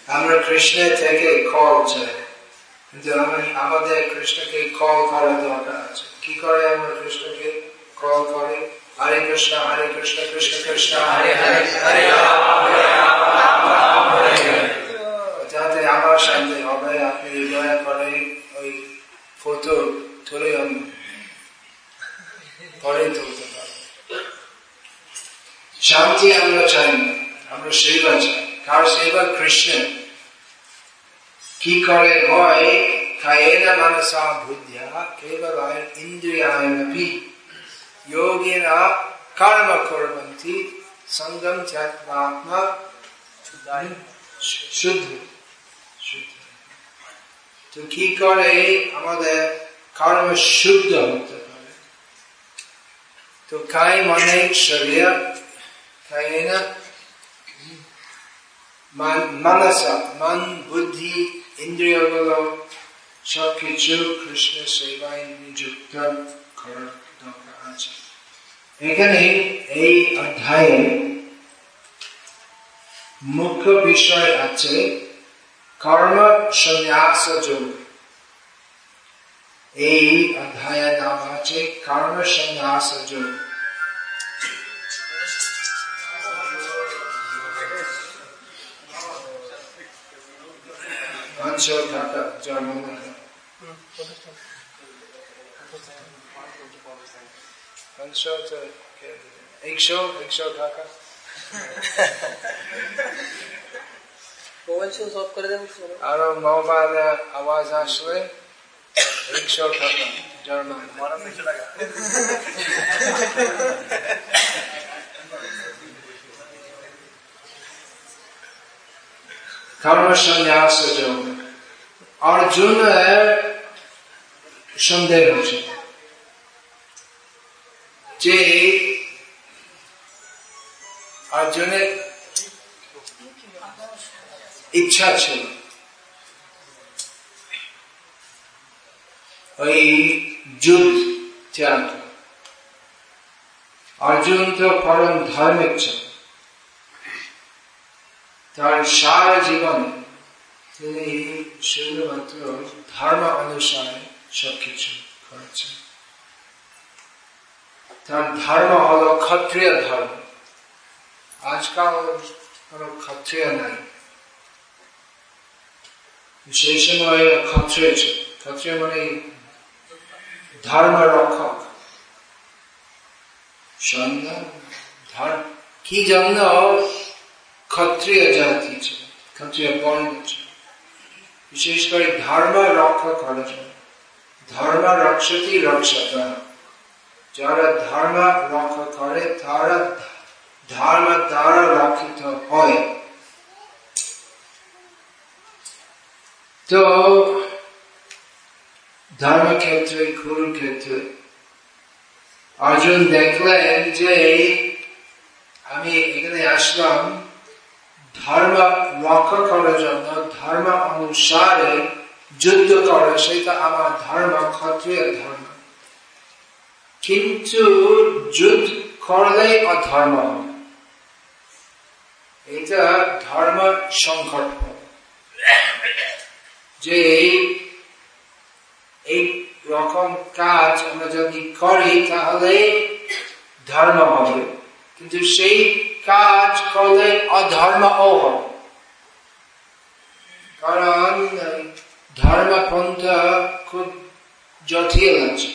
আমরা কৃষ্ণের থেকে কল চাই, কিন্তু আমাদের কৃষ্ণকে কল করার দরকার আছে। কি করে আমরা কৃষ্ণকে কল করে? হরে কৃষ্ণ কৃষ্ণ কৃষ্ণ হরে হরে হরে যাতে আমার শান্তি হবে। আপনি দয়া করে ওই ফটো তুলে আমি পরে তুলতে পারবো। শান্তি আমরা চাই না, আমরা সেবা চাই। কার সেবা? কৃষ্ণ। কি করে হয়? কায়েন মনসা বুদ্ধ্যা কেবলায় ইন্দ্রিয়াণি যোগিনা কর্ম কুর্বন্তি সঙ্গম ত্যাক্ত্বা শুদ্ধ। তো কি করে আমাদের কর্ম শুদ্ধ হতে পারে? তো কায় মানে শরীর, কায়েন মনসা মন বুদ্ধি ইন্দ্রিয়গুলো সবকিছু কৃষ্ণ সেবায় নিযুক্ত করার দরকার আছে। এখানে এই অধ্যায়ে মুখ্য বিষয় আছে কর্ম সন্ন্যাস যোগ। এই অধ্যায়ের নাম আছে কর্ম সন্ন্যাস যোগ। আরো মোবাইল আওয়াজ আসলে 100 টাকা জার্মান। কর্ম সন্ন্যাস যোগ। অর্জুনের সন্দেহ হচ্ছে যে অর্জুনের ইচ্ছা ছিল ওই যুদ্ধ ত্যাগ। অর্জুন তো পরম ধার্মিক ছিল, তার সারা জীবনে তিনি শুধুমাত্র ধর্ম অনুসারে সবকিছু করেছেন। তার ধর্ম হলো ক্ষত্রিয় ধর্ম। আজকাল কোন ক্ষত্রিয় নাই, সেই সময় ক্ষত্রিয় ছিল। ক্ষত্রিয় মানে ধর্ম রক্ষক। কি জন্য ক্ষত্রিয় জাতি ছিল, ক্ষত্রিয় বর্ণ ছিল, বিশেষ করে ধর্ম রক্ষা করার জন্য। ধর্ম রক্ষতি রক্ষত। যারা ধর্ম রক্ষা করে তারা ধর্ম দ্বারা রক্ষিত হয়। তো ধর্মক্ষেত্রে কুরুক্ষেত্রে অর্জুন দেখলেন যে আমি এখানে আসলাম ধর্ম রক্ষা করার জন্য, ধর্ম অনুসারে যুদ্ধ করা, সেটা আমার ধর্ম, ক্ষত্রিয় ধর্ম। কিন্তু যুদ্ধ করলে অধর্ম হবে, এটা ধর্ম সংকট হবে। যে এই রকম কাজ আমরা যদি করি তাহলে ধর্ম হবে, কিন্তু সেই কাজ করলে অধর্মও হবে। কারণ ধর্মপন্থা খুব জটিল আছে।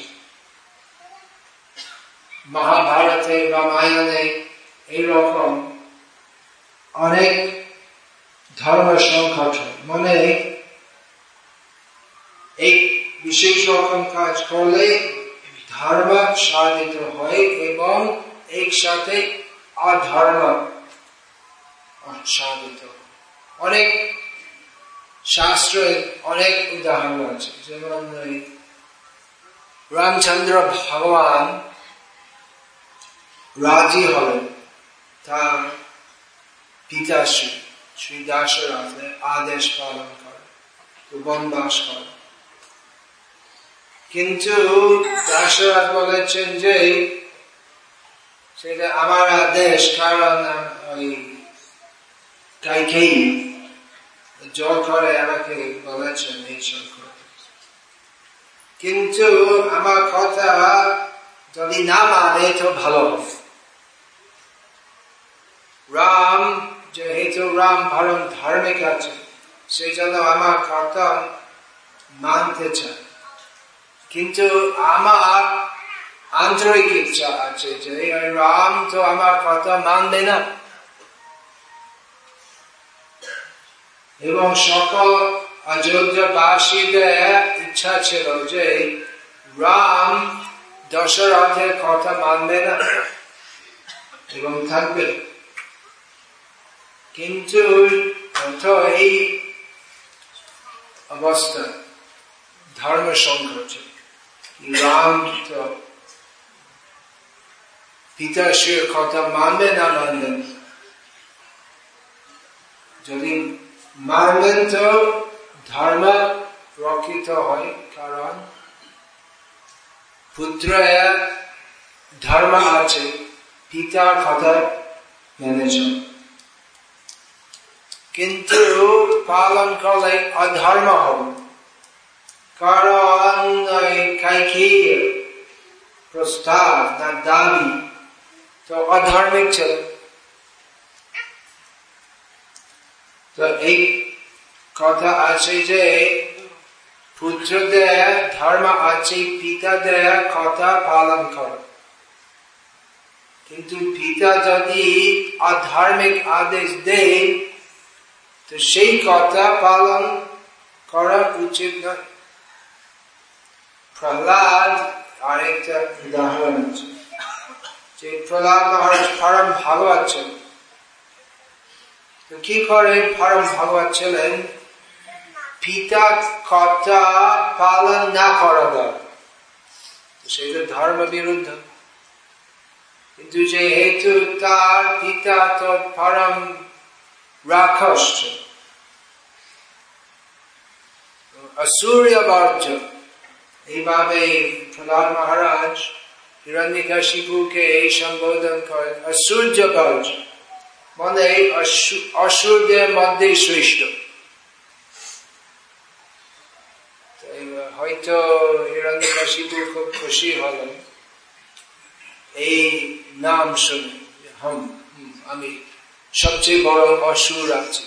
মহাভারতে রামায়ণে এইরকম অনেক ধর্ম সংকট হয়। মানে এই বিশেষ রকম কাজ করলে ধর্ম সাধিত হয় এবং একসাথে অধর্ম সাধিত। অনেক শাস্ত্রে অনেক উদাহরণ আছে। যেমন রামচন্দ্র ভগবান রাজি হলেন তার পিতা শ্রী দশরথের আদেশ পালন করে, বনবাস করে। কিন্তু দশরথ বলেছেন যে সেটা আমার আদেশ, কারণ ওই কাইকেয়ী জোর করে আমাকে বলেছেন এইসব কথা। কিন্তু আমার কথা যদি না মানে তো ভালো হবে। রাম যেহেতু রাম পরম ধার্মিক আছে, সেই জন্য আমার কথা মানতে চায়। কিন্তু আমার আন্তরিক ইচ্ছা আছে যে রাম তো আমার কথা মানবে না, এবং সকল অযোধ্যাবাসীদের ইচ্ছা ছিল যে রাম দশরথের কথা মানবে না এবং থাকবে। কিন্তু এই অবস্থা ধর্ম সংকট, রাম তো পিতাশ্রীর কথা মানবে না মানবেন, যদি মানবেন তো ধর্ম রক্ষিত হয়, কারণ পুত্রের ধর্ম আছে পিতার কথা মেনে চল। কিন্তু পালন করলে অধর্ম হবে, কারণ কাইকেয়ীর প্রস্তাব না দাবি তো অধার্মিক ছিল। তো এই কথা আছে যে পুত্রদের ধর্ম আছে পিতাদের কথা পালন করা, কিন্তু পিতা যদি অধার্মিক আদেশ দেয় তো সেই কথা পালন করা উচিত নয়। প্রহ্লাদ আরেকটা উদাহরণ আছে, যে প্রহ্লাদ মহারাজ পরম ভাগবত ছিলেন। তো কি করে পরম ভাগবত ছিলেন? পিতা কথা পালন না করা দ্বারা সেটা ধর্ম বিরুদ্ধ। কিন্তু যেহেতু তার পিতা তো পরম রাক্ষস, অসুরীয় বর্জ্য, এইভাবে প্রহ্লাদ মহারাজ হিরণ্যকশিপুকে এই সম্বোধন করেন অসূর্য বর্জ্য, মানে অসুরদের মধ্যে শ্রেষ্ঠ। হয়তো হিরণ্যকশিপু খুব খুশি হলেন এই নাম শুনে, আমি সবচেয়ে বড় অসুর আছি।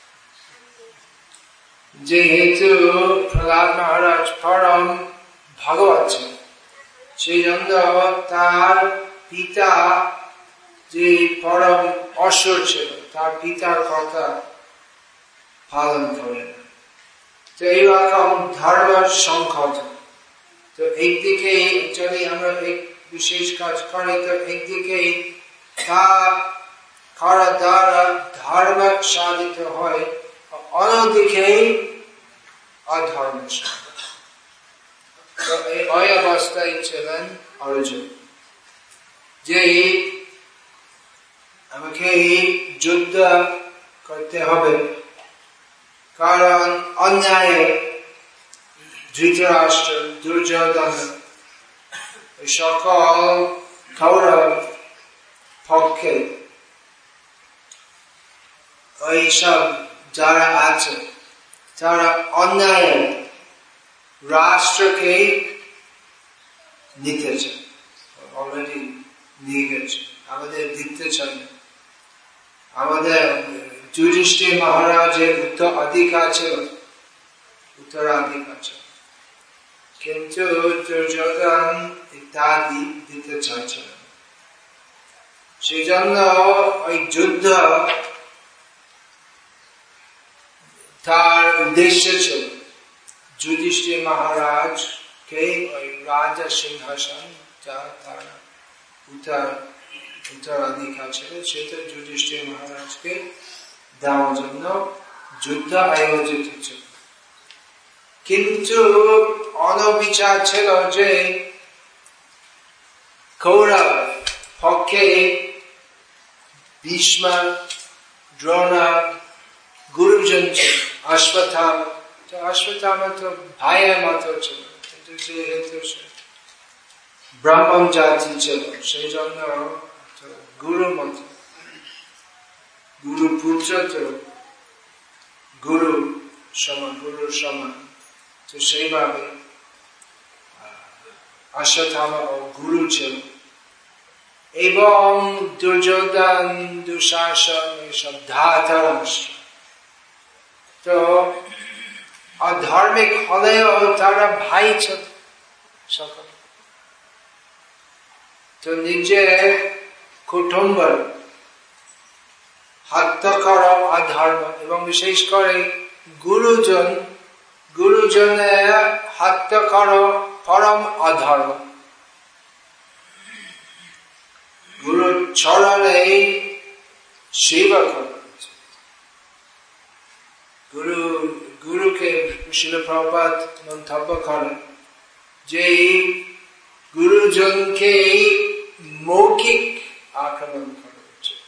যেহেতু প্রহ্লাদ মহারাজ পরম ভাগবত ছিলেন, সেই জন্য তার পিতা যে পরম অসুর ছিল তার পিতার কথা পালন করেন। তো এইরকম ধর্ম সংকট। তো একদিকে যদি আমরা এক বিশেষ কাজ করি তো একদিকে তা করা দ্বারা ধর্ম সাধিত হয়, অন্যদিকে অধর্ম। তো এই অবস্থায় ছিলেন অর্জুন, যে আমাকে যুদ্ধ করতে হবে, কারণ অন্যায় ধৃতরাষ্ট্র, দুর্যোধন, সকল কৌরব পক্ষে এইসব যারা আছে তারা অন্যায় রাষ্ট্রকে নিতে চায়, অলরেডি নিয়ে গেছে, আমাদের দিতে চায় না। আমাদের যুধিষ্ঠির মহারাজের উত্তরাধিকার ছিল, কিন্তু দুর্যোধন ইত্যাদি দিতে চাইছিল। সেই জন্য ওই যুদ্ধ তার উদ্দেশ্য ছিল যুধিষ্ঠির মহারাজকে ওই রাজা সিংহাসন যা তার উত্তরাধিকার ছিল সেটা যুধিষ্ঠির মহারাজকে দেওয়ার জন্য যুদ্ধ আয়োজিত ছিল। কিন্তু অনবিচার ছিল যে কৌরব পক্ষে ভীষ্ম, দ্রোণ, গুরুজন ছিল, অশ্বত্থামা। তো অশ্বত্থামা তো ভাইয়ের মতো ছিল, কিন্তু যেহেতু ব্রাহ্মণ জাতি ছিল সেই জন্য গুরু মত, গুরু পুত্র তো গুরুর সমান। তো সেইভাবে অশ্বত্থামা ও গুরু ছিল। এবং দুর্যোধন, দুঃশাসন এসব ধাতরাষ্ট্র। তো অধার্মিক হলেও তারা ভাই ছিল সকল। তো নিজের কুটুম্ব হত্যা করা অধর্ম, এবং বিশেষ করে গুরুজনের হত্যা করা পরম অধর্ম। গুরুর চরণে সেবা করা উচিত। গুরুকে শিল প্রভুপাদ মন্তব্য করেন যে গুরুজনকে মৌখিক আক্রমণ করা উচিত,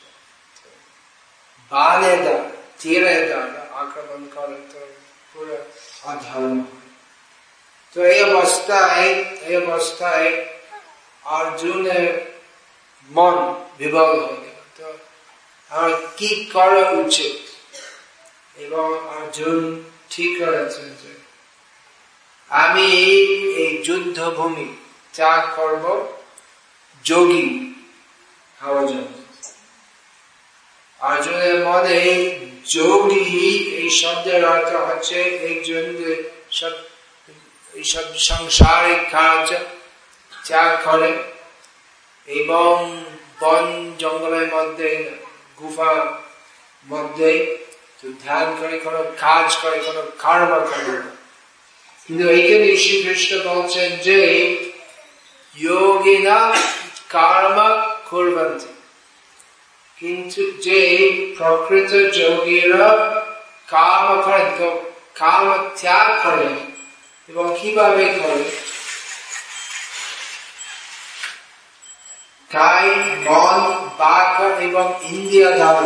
বাণে দ্বারা তীরে দ্বারা আক্রমণ করে তো পুরো অধর্ম। তো এই অবস্থায় অর্জুনের মন বিভল হয়ে গেল। তো আমার কি করা উচিত? এবং অর্জুন ঠিক করেছেন যে আমি এই যুদ্ধভূমি ত্যাগ করব যোগী হওয়ার জন্য। অর্জুনের মনে যোগী এই শব্দের অর্থ হচ্ছে একজন এইসব সংসারিক কাজ ত্যাগ করে এবং বন জঙ্গলের মধ্যে গুফার মধ্যে ধ্যান করে, কোনো কাজ করে, কোনো কর্ম করে। কিন্তু এইখানে শ্রীকৃষ্ণ বলছেন যে যোগিনা কর্ম কুর্বন্তি, কিন্তু যে প্রকৃত যোগীরা কাম করে, কাম ত্যাগ করে। এবং কিভাবে করে? কায়, মন, বাক এবং ইন্দ্রিয় দ্বারা,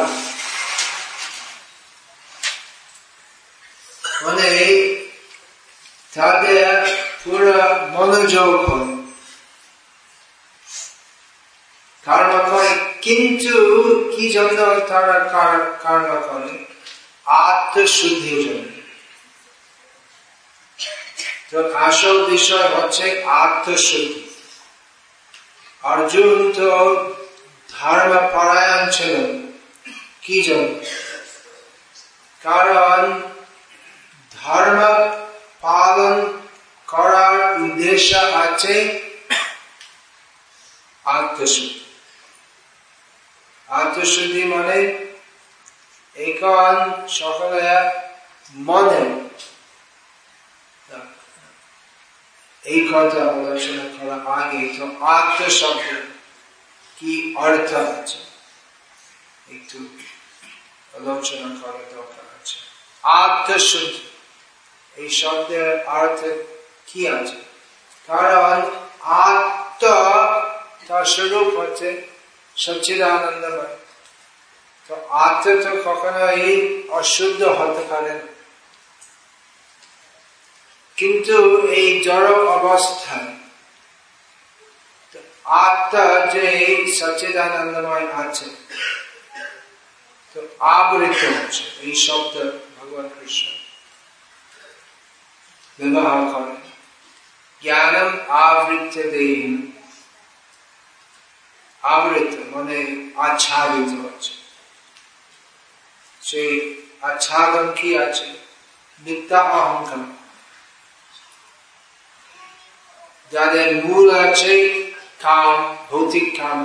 মানে তাদের পুরো মনোযোগ হয়, কর্ম করে। কিন্তু কি জন্য তারা কর্ম করে? আত্মশুদ্ধির জন্য। তো আসল বিষয় হচ্ছে আত্মশুদ্ধি। অর্জুন তো ধর্ম পরায়ণ ছিল, কি জন্য? কারণ ধর্ম পালন করার উদ্দেশ্য আছে আত্মশুদ্ধি। আত্মশুদ্ধি মানে এখন সকলে মনে এই কথা আলোচনা করা আগে তো আত্মশব্দ কি অর্থ আছে একটু আলোচনা করা দরকার আছে। আত্মশুদ্ধি এই শব্দের অর্থ কি আছে? কারণ আত্ম তার স্বরূপ হচ্ছে সচ্চিদানন্দময়। তো আত্মা তো কখনো এই অশুদ্ধ হতে পারে না। কিন্তু এই জড় অবস্থায় আত্মা যে সচ্চিদানন্দময় আছে, তো আবৃত হচ্ছে। এই শব্দ ভগবান কৃষ্ণ ব্যবহার করেন। জ্ঞানম আবৃত দেহিন, আবৃত মানে আচ্ছাদিত হচ্ছে। সেই আচ্ছাদন কি আছে? মিথ্যা অহংকার, যাদের মূল আছে কাম, ভৌতিক কাম।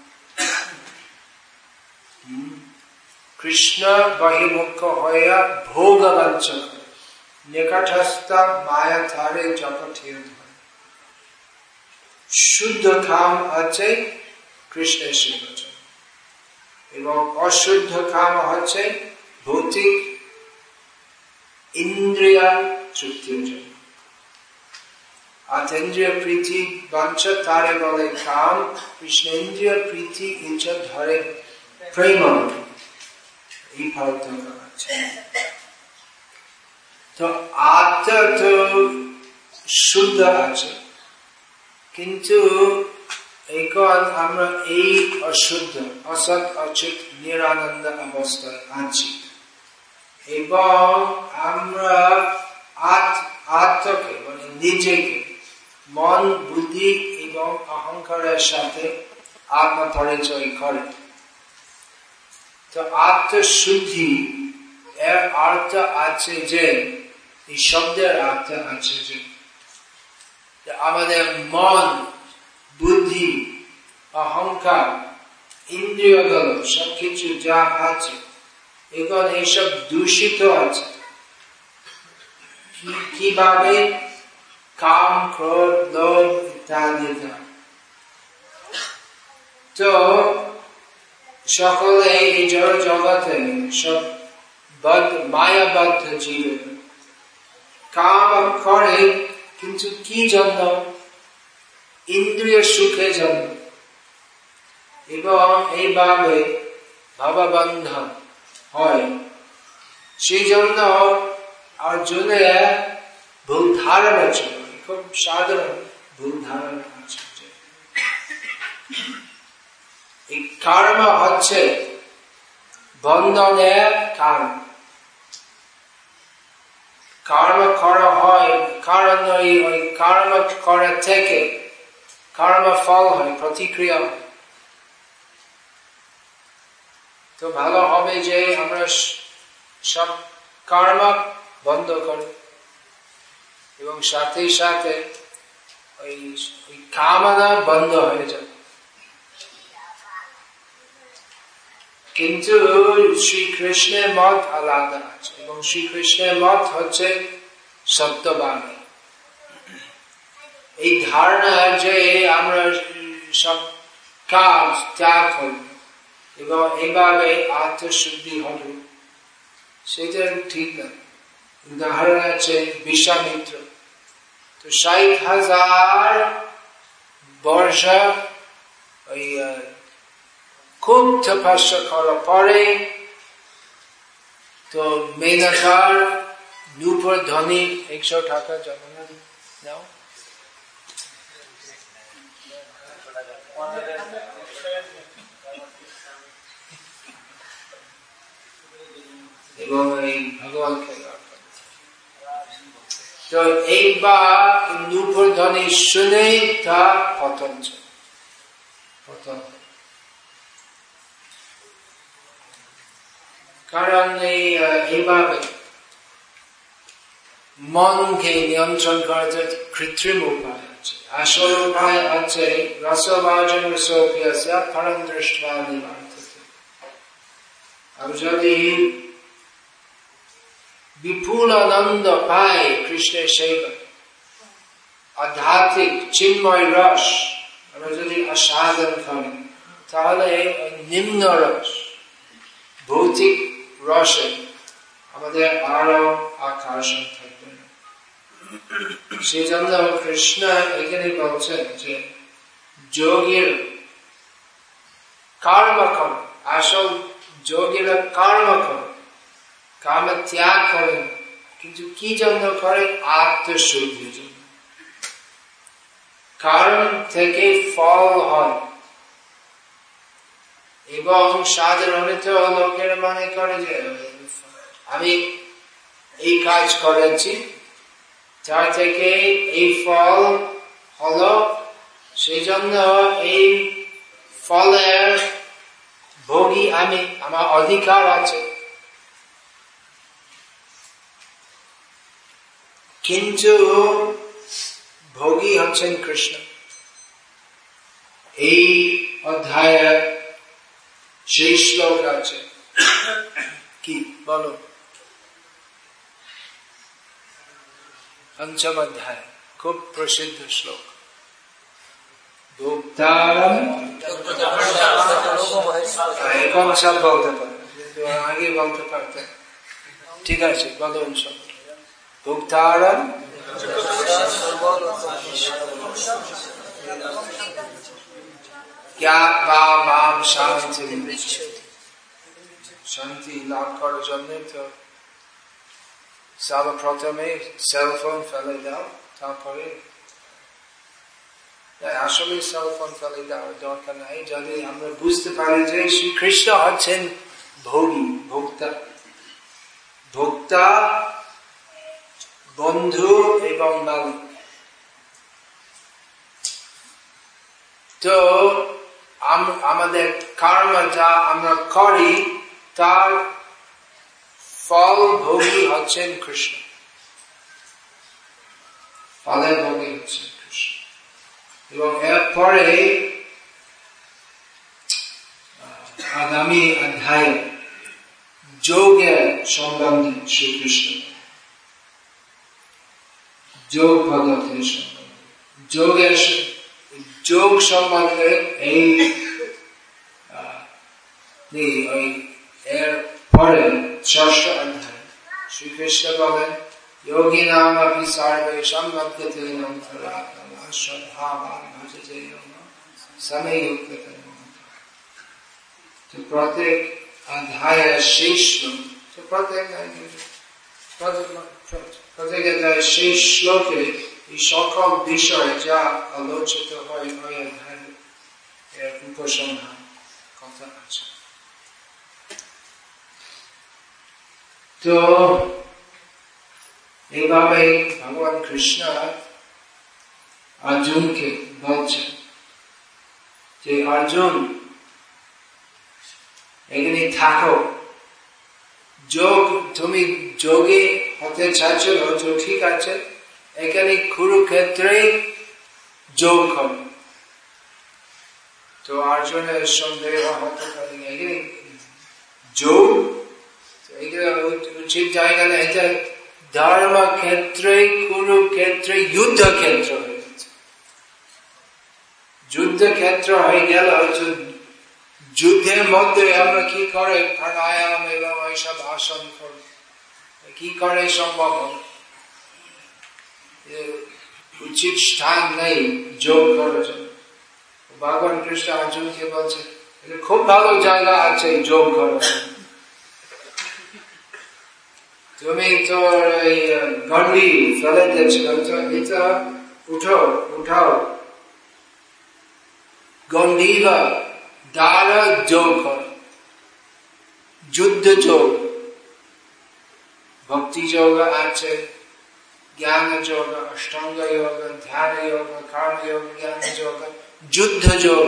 কৃষ্ণ বহির্মুখ হইয়া ভোগবাঞ্ছক, নিকটস্থ মায়া ধারে জপথির। শুদ্ধ কাম আছে কৃষ্ণের সেবচন, এবং অশুদ্ধ কাম হচ্ছে ভৌতিক ইন্দ্রিয় তৃপ্তির জন্য। আতেন্দ্রিয় প্রীতি বাঞ্ছা তারে বলে কাম, কৃষ্ণেন্দ্রিয় প্রীতি ইচ্ছা ধরে প্রেম। এই পার্থক্য আছে। তো আত্মা তো শুদ্ধ আছে, কিন্তু এখন আমরা এই অশুদ্ধ, অসৎ, অচ্যুত, নিরানন্দ অবস্থায় আছি। এবং আমরা আত্মকে মানে নিজেকে মন বুদ্ধি এবং অহংকারের সাথে আত্মা পরিচয় করে। তো আত্মশুদ্ধি এর অর্থ আছে যে, এই শব্দের অর্থ আছে যে আমাদের মন বুদ্ধি অহংকার ইন্দ্রিয়গুলো সবকিছু যা আছে এখন এইসব দূষিত আছে। কিভাবে? কাম ক্রোধ লোভ ইত্যাদি। তো সকলে এই জড় জগতে সব মায়াবদ্ধ জীব কাম করে, কিন্তু কি জন্য? ইন্দ্রিয় সুখের জন্য। এবং এইভাবে ভাববন্ধন হয়। সেই জন্য অর্জুনের ভুল ধারণা ছিল, খুব সাধারণ ভুল ধারণা আছে। এই কর্ম হচ্ছে বন্ধনের কারণ। কর্ম করা হয় কারণ ওই কর্ম করা থেকে কর্ম ফল হয়, প্রতিক্রিয়া হয়। তো ভালো হবে যে আমরা সব কর্ম বন্ধ করি এবং সাথে সাথে ওই কামনা বন্ধ হয়ে যায়। কিন্তু শ্রীকৃষ্ণের মত আলাদা আছে, এবং শ্রীকৃষ্ণের মত হচ্ছে সত্যবাদী। এই ধারণা যে আমরা সব কাজ ত্যাগ করব এবং এইভাবে আত্মশুদ্ধি হবে, সেটা ঠিক না। উদাহরণ আছে বিশ্বামিত্র। তো 60,000 বর্ষ ওই খুব তপস্যা করার পরে তো মেনকার নূপুর ধ্বনি 100 টাকা জমা নাও। এবং এই ভগবানকে তো একবার নূপুর ধ্বনি শুনে তা পতন। কারণ এইভাবে মনকে নিয়ন্ত্রণ করার কৃত্রিম উপায় আছে। আসল উপায় আছে রসভাজন রসোপিয়াস্য পরম দৃষ্টা নিবর্ততে। আর যদি বিপুল আনন্দ পায় কৃষ্ণের সেবা, আধ্যাত্মিক চিন্ময় রস আমরা যদি আস্বাদন করি, তাহলে নিম্ন রস ভৌতিক রসে আমাদের আরো আকর্ষণ থাকবে না। সেই জন্য কৃষ্ণ এখানে বলছেন যে যোগীর কর্ম কর, আসল যোগীরা কর্ম কর, কাম ত্যাগ করেন, কিন্তু কি জন্য করে? আত্মশুদ্ধির জন্য। কারণ থেকে ফল হয়। এবং সাধারণত লোকের মনে করে যে আমি এই কাজ করেছি, তার থেকে এই ফল হলো, সেই জন্য এই ফলের ভোগী আমি, আমার অধিকার আছে। কিন্তু ভোগী হচ্ছেন কৃষ্ণ। এই অধ্যায়ে সেই শ্লোক আছে, কি বলো? পঞ্চম অধ্যায়, খুব প্রসিদ্ধ শ্লোক। ভোক্তারম, এখন সব বলতে পারে, আগে বলতে পারতেন। ঠিক আছে, বলুন সব। ভোক্তারম শান্তি লাভ করার জন্য তো সর্বপ্রথমে সেলফোন ফেলে দাও, তারপরে আসলে সেলফোন ফেলে দেওয়ার দরকার নাই। যদি আমরা বুঝতে পারি যে শ্রীকৃষ্ণ হচ্ছেন ভোগী, ভোক্তা, ভোক্তা, বন্ধু এবং মালিক। তো আমাদের কর্ম যা আমরা করি তার ফল ভোগী হচ্ছেন কৃষ্ণ, ফলের ভোগী হচ্ছেন কৃষ্ণ। এবং এরপরে আগামী অধ্যায় যোগের সম্বন্ধে শ্রীকৃষ্ণ, যোগ পদ্ধতির সম্বন্ধে, যোগ সম্বন্ধে এর পরে ষষ্ঠ অধ্যায় শ্রীকৃষ্ণ বলেন যোগী নাম আপনি সর্বেষাং মধ্যতেনং তদাত্মা শ্রদ্ধাবান ভজতেনং সময়োক্ততম। তো প্রত্যেক অধ্যায়ের শেষ প্রত্যেক অধ্যায়ের শেষ শ্লোকে এই সকল বিষয় যা আলোচিত হয় ওই অধ্যায়ের এর উপসংহার কথা আছে। তো এইভাবে ভগবান কৃষ্ণ অর্জুনকে বলছেন যে অর্জুন এখানে থাকো, তুমি যোগে হতে চাচ্ছ তো ঠিক আছে, এখানে কুরুক্ষেত্রে যোগ করো। তো অর্জুনের সন্দেহ হতে পারে এখানে যোগ উচিত জায়গা না, এটা ধর্মক্ষেত্রে কুরুক্ষেত্রে যুদ্ধক্ষেত্র হয়ে গেছে। যুদ্ধক্ষেত্র হয়ে গেল, যুদ্ধের মধ্যে আমরা কি করে প্রাণায়াম এবং এইসব আসন করি, কি করে সম্ভব হবে? উচিত স্থান নেই যোগ করার জন্য। ভগবান কৃষ্ণ অর্জুনকে বলছে খুব ভালো জায়গা আছে যোগ করার জন্য। তুমি তো গন্ডি ফেলে দিয়েছিল, এটা উঠাও গন্ডিবা দ্বারা যোগ কর, যুদ্ধ যোগ, ভক্তি যোগ আছে, জ্ঞান যোগ, অষ্টাঙ্গ যোগ, ধ্যান যোগ, কর্ম যোগ, জ্ঞান যোগ, যুদ্ধ যোগ।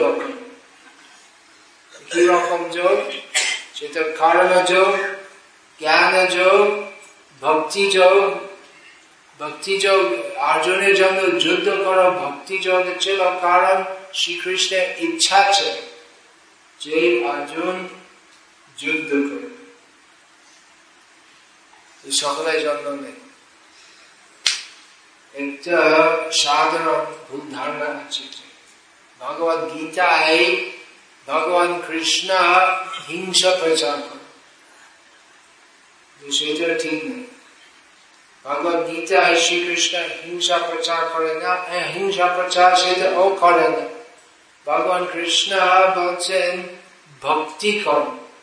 কি রকম যোগ? সেটা কর্ম যোগ, জ্ঞান যোগ, ভক্তি যোগ। ভক্তি যোগ অর্জুনের জন্য যুদ্ধ করা ভক্তি যোগ ছিল, কারণ শ্রীকৃষ্ণের ইচ্ছা ছিল যে অর্জুন যুদ্ধ করে। সকলের জন্য নেই, একটা সাধারণ ভুল ধারণা আছে। ভগবত গীতায় ভগবান কৃষ্ণ হিংসা প্রচার করে, সেটা ঠিক নেই। ভগবত গীতায় শ্রীকৃষ্ণ হিংসা প্রচার করে না, হিংসা প্রচার সেটা ও করে না। ভগবান কৃষ্ণ বলছেন ভক্তি কর,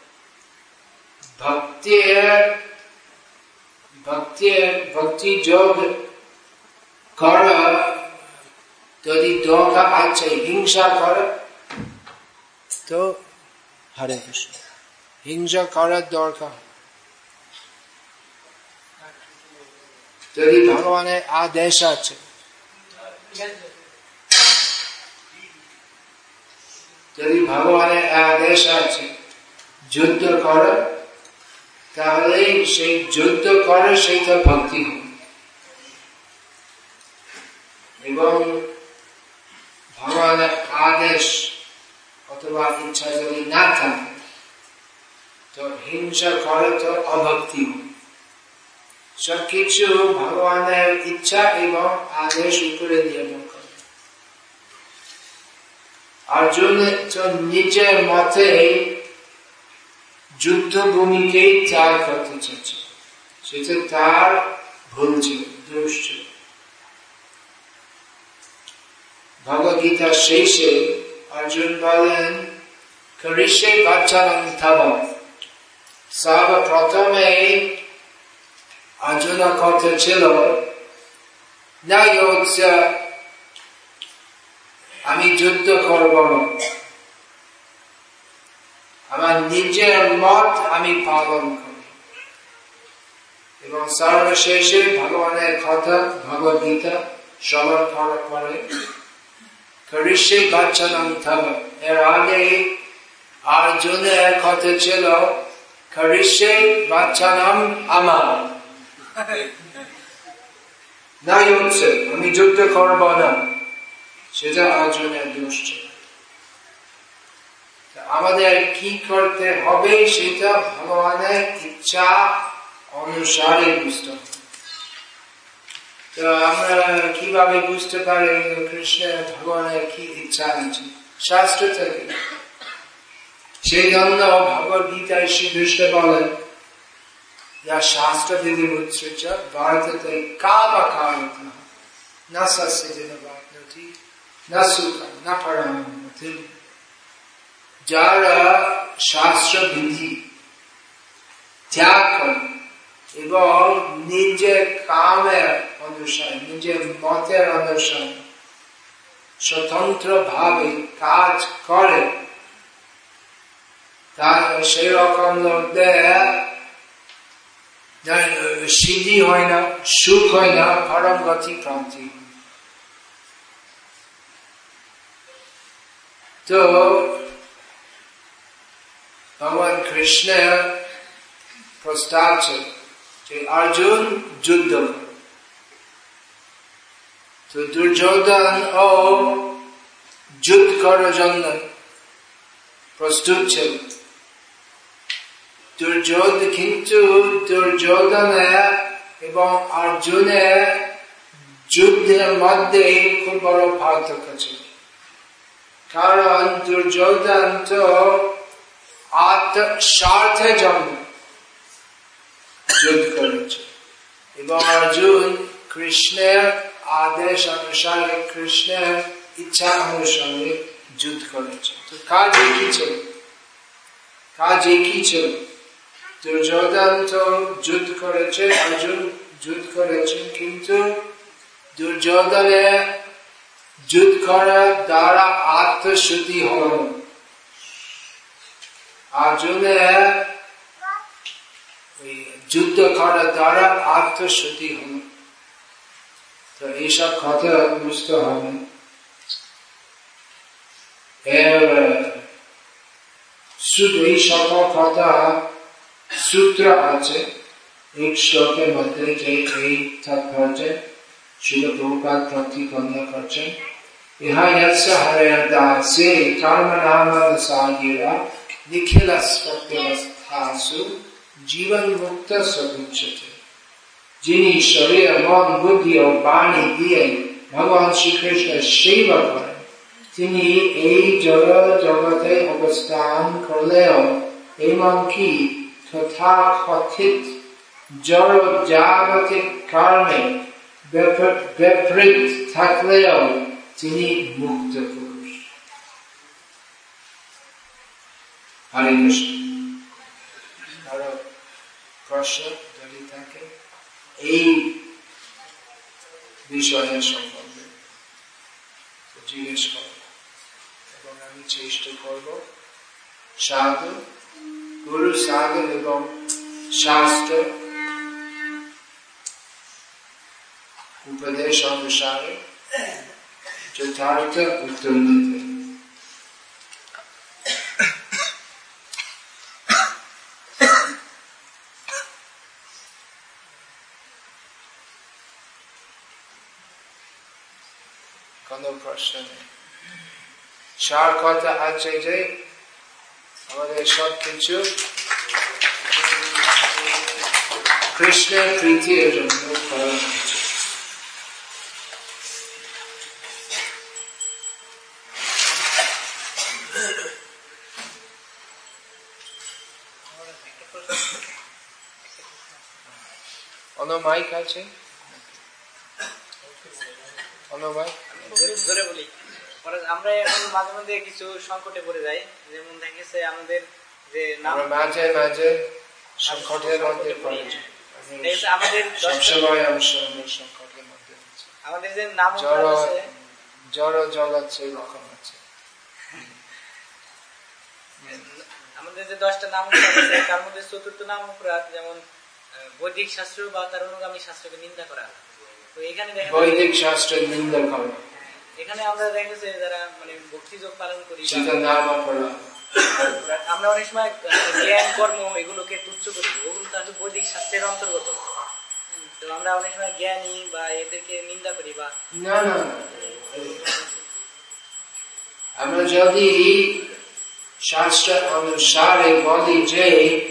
ভক্তি যোগ করা যদি দরকার আছে, হিংসা করা তো হরে কৃষ্ণ, হিংসা করার দরকার যদি ভগবানের আদেশ আছে। যদি ভগবানের আদেশ আছে যুদ্ধ করা, তাহলে সেই যুদ্ধ করে সেইটা ভক্তি হবে। এবং ভগবানের আদেশ অথবা ইচ্ছা যদি না থাকে তো হিংসা করে তো অভক্তি হবে। সবকিছু ভগবানের ইচ্ছা এবং আদেশ উপরে নির্ভর করে। অর্জুন তো নিজের মতে যুদ্ধভূমিকে ত্যাগ করতে চাচ্ছে, সেটা তার ভুল ছিল, দোষ ছিল। ভগবদ্গীতা শেষে অর্জুন বলেন করিষ্যে বচনং তব। সর্বপ্রথমে অর্জুনের কথা ছিল না যোগস্য, আমি যুদ্ধ করব না, আমার নিজের মত আমি পালন করি। এবং সর্বশেষে ভগবানের কথা ভগবদ গীতা শ্রবণ করার পরে করিষ্যে বাচ্চানাম তব। এর আগে অর্জুনের কথা ছিল করিষ্যে বাচ্চানাম আমার, না হচ্ছে আমি যুদ্ধ করব না, সেটা অর্জুনের দোষ ছিল। আমাদের কি করতে হবে সেটা ভগবানের ইচ্ছা অনুসারে বুঝতে হবে। তো আমরা কিভাবে বুঝতে পারি কৃষ্ণের ভগবানের কি ইচ্ছা আছে? শাস্ত্র থেকে। সেই জন্য ভগবদ গীতায় শ্রীকৃষ্ণ বলেন या शास्त्र विधि मुच्च भारतते कामकारित न सस्यजन वाप्नोति न सुखम न परामति। যারা শাস্ত্র বিধি ত্যাগ করে এবং নিজের কামের অনুসারে নিজের মতের অনুসারে স্বতন্ত্র ভাবে কাজ করে, তার সেই রকম লোকদের সিদ্ধি হয় না, সুখ হয় না, পরম গতি প্রাপ্তি। তো ভগবান কৃষ্ণের প্রস্তাব ছিল যে অর্জুন যুদ্ধ করে। তো দুর্যোধন ও যুদ্ধ করার জন্য প্রস্তুত ছিল। কিন্তু দুর্যোধনের এবং অর্জুনের যুদ্ধের মধ্যে খুব বড় পার্থক্য ছিল। কারণ দুর্যোধন তো আত্মস্বার্থের জন্য যুদ্ধ করেছে এবং অর্জুন কৃষ্ণের আদেশ অনুসারে কৃষ্ণের ইচ্ছা অনুসারে যুদ্ধ করেছে। তো কাজ একই ছিল। দুর্যোধন তো যুদ্ধ করেছে, অর্জুন যুদ্ধ করেছে, কিন্তু দুর্যোধনের যুদ্ধ করার দ্বারা আত্মশুদ্ধি হল, অর্জুনের যুদ্ধ করার দ্বারা আত্মশুদ্ধি হল। তো এইসব কথা বুঝতে হবে। শুধু এই সকল কথা সূত্র আছে এক শ্লোকের মধ্যে, যে এই তাৎপর্য শিল প্রভুপাদ প্রতিপন্ন করছেন। ইহা যস্য হরের দাসে কর্ম নাম সাগিরা নিখিল স্বপ্নবস্থাসু জীবন মুক্ত সগুচ্ছতে। যিনি শরীর মন বুদ্ধি ও বাণী দিয়ে ভগবান শ্রীকৃষ্ণের সেবা করেন, তিনি এই জগতে অবস্থান করলেও এমনকি তথাকথিত জড় জাগতিক কর্মে বিপরীত থাকলেও তিনি মুক্ত পুরুষ। হরে কৃষ্ণ। কারো প্রশ্ন যদি থাকে এই বিষয়ের সম্বন্ধে জিজ্ঞেস করব এবং আমি চেষ্টা করব সাধু গুরু সাধন এবং শাস্ত্র উপদেশ অনুসারে যথার্থ উত্তর দিতে। কোনো প্রশ্ন নেই। সার কথা আছে যে আমাদের সবকিছু কৃষ্ণের প্রীতির জন্য করা হচ্ছে। মাইক আছে? ধরে বলি, আমরা এখন মাঝে মাঝে কিছু সংকটে পড়ে যাই। যেমন দেখেছে আমাদের যে মাঝে মাঝে সংকটের মধ্যে পড়েছে, আমাদের সবসময় সংকটের মধ্যে আমাদের যে নাম জড় জগৎ সেই রকম আছে। আমাদের যে 10টা নাম আছে তার মধ্যে চতুর্থ নাম অপরাধ, যেমন বৈদিক শাস্ত্র বা তার অনুগামী শাস্ত্রকে নিন্দা করা। তো এখানে বৈদিক শাস্ত্রের নিন্দা করে, এখানে আমরা দেখেছি যারা মানে ভক্তি যোগ পালন করি, আমরা অনেক সময় জ্ঞান কর্ম এগুলোকে তুচ্ছ করি, ওগুলো তো আসলে বৈদিক শাস্ত্রের অন্তর্গত। তো আমরা অনেক সময় জ্ঞানী বা এদেরকে নিন্দা করি বা না না, আমরা যদি শাস্ত্র অনুসারে বলি যে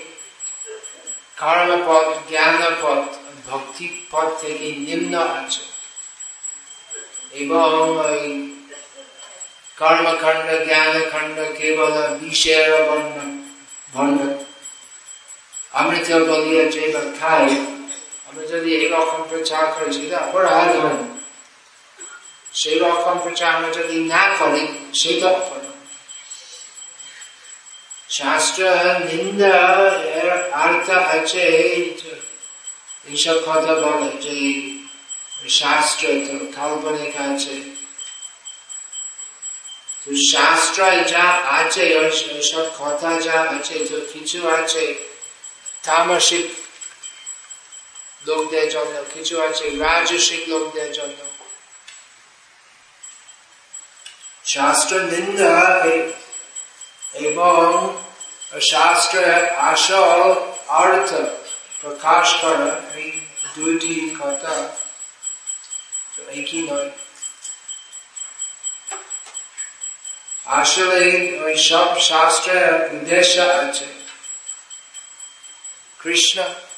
কর্মপথ জ্ঞানপথ ভক্তি পথ থেকে নিম্ন আছে এবং কর্মখণ্ড জ্ঞানখণ্ড কেবল বিষয়ের বর্ণ অমৃত বলিয়া যে খাই, আমরা যদি এইরকম প্রচার করি সেটা অপরাধ হয়। সেই রকম প্রচার আমরা যদি না করি সেটা অপরাধ। শাস্ত্র নিন্দা এর অর্থ আছে এইসব কথা বলে যে শাস্ত্র তো কাল্পনিক আছে, তো শাস্ত্র যা আছে ওইসব কথা যা আছে তো কিছু আছে তামসিক লোকদের জন্য, কিছু আছে রাজসিক লোকদের জন্য। শাস্ত্র নিন্দা এবং শাস্ত্রের আসল অর্থ প্রকাশ করা এই দুইটি কথা একই নয়। আসলে ওই সব শাস্ত্রের উদ্দেশ্য আছে কৃষ্ণ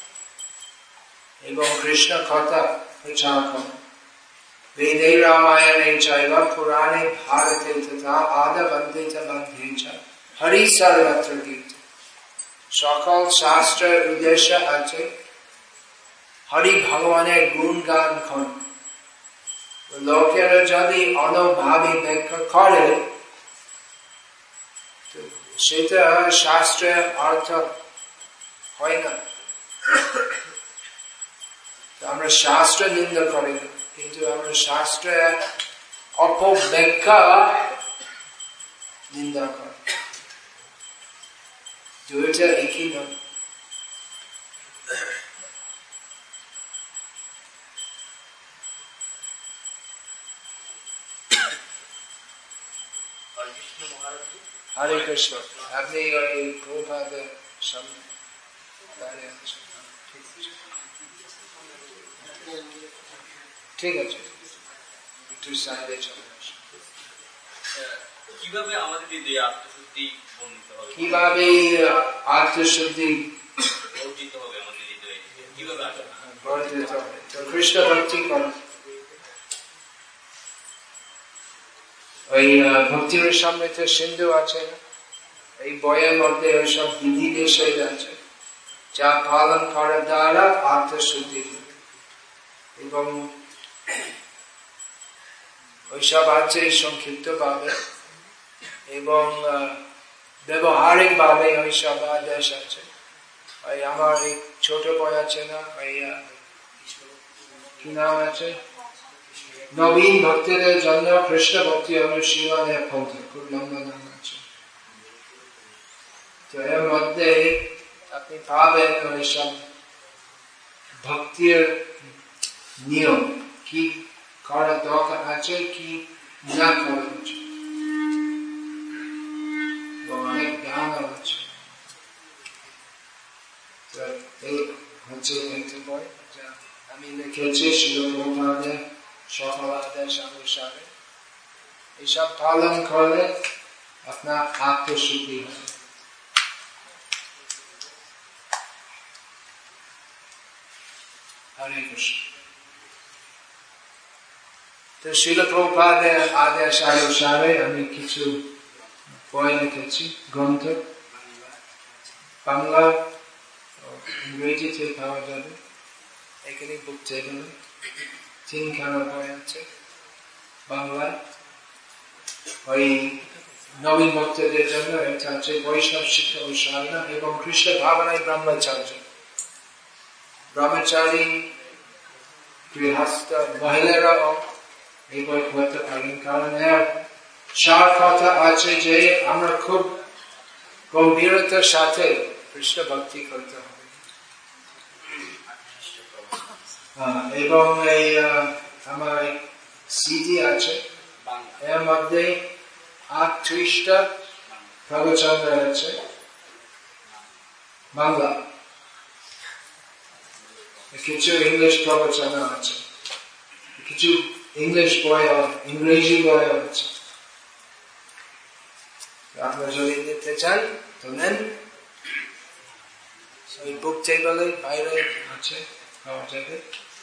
এবং কৃষ্ণ কথা প্রচার করা। বেদে রামায়ণে চৈব পুরাণে ভারতে তথা আদবন্ধে চ মধ্যে চ হরি সর্বত্র গীত। সকল শাস্ত্রের উদ্দেশ্য আছে হরি ভগবানের গুণগান করা। লোকেরা যদি অনুভাবে ব্যাখ্যা করে সেটা শাস্ত্রের অর্থ হয় না। আমরা শাস্ত্র নিন্দা করি না, কিন্তু আমরা শাস্ত্রের অপব্যাখ্যা নিন্দা করি। দুইটা একই নয়। হরে কৃষ্ণ। আপনি ওই প্রভুপাদের সামনে দাঁড়িয়ে আছেন, ঠিক আছে, একটু সাইডে চলে আসুন। কিভাবে আমাদের হৃদয়ে আত্মশুদ্ধি বর্ণিত হবে, কিভাবে আত্মশুদ্ধি অর্জিত হবে আমাদের হৃদয়ে, কিভাবে বর্ধিত হবে? তো কৃষ্ণ ভক্তি করো। ওই ভক্তির সামনে তো সিন্ধু আছে, এই বইয়ের মধ্যে সব বিধি নিষেধ আছে যা পালন করার দ্বারা আত্মশুদ্ধি হবে। এবং ওইসব আছে সংক্ষিপ্ত ভাবে এবং ব্যবহারিক ভাবে ওইসব আদেশ আছে। ওই আমার এই ছোট বই আছে না, ওই কি নাম আছে, নবীন ভক্তদের জন্য কৃষ্ণ ভক্তি অনুশীলনের পন্থ, খুব লম্বা নাম আছে। তো এর মধ্যে আপনি পাবেন ওইসব ভক্তির নিয়ম, কি করা দরকার আছে, কি না করা উচিত, অনেক জ্ঞান আছে। এই হচ্ছে একটা বই যা আমি লিখেছি শিল প্রভুপাদের সকল আদেশ অনুসারে। এইসব পালন করলে আপনার আত্মশুদ্ধি হবে। হরে কৃষ্ণ। তো শিল প্রভুপাদের আদেশ অনুসারে আমি কিছু বই লিখেছি, গ্রন্থ, বাংলা ইংরেজিতে পাওয়া যাবে। এখানে বুক টেবিলে 3খানা বই আছে বাংলায়। ওই নবীন ভক্তদের জন্য এটা আছে বৈষ্ণব শিক্ষা ও সাধনা এবং কৃষ্ণ ভাবনায় ব্রহ্মচার্য। ব্রহ্মচারী গৃহস্থ মহিলারাও এই বই পড়তে পারেন, কারণ এর সার কথা আছে যে আমরা খুব গম্ভীরতার সাথে কৃষ্ণ ভক্তি করতে হবে। এবং এই আমার সিডি আছে, এর মধ্যে 38টা প্রবচন রয়েছে বাংলা, কিছু ইংলিশ প্রবচন আছে, কিছু ইংলিশ বই, ইংরেজি বই আছে। আপনারা যদি নিতে চান তো নেন, ওই বুক টেবিলের বাইরে আছে, পাওয়া যাবে।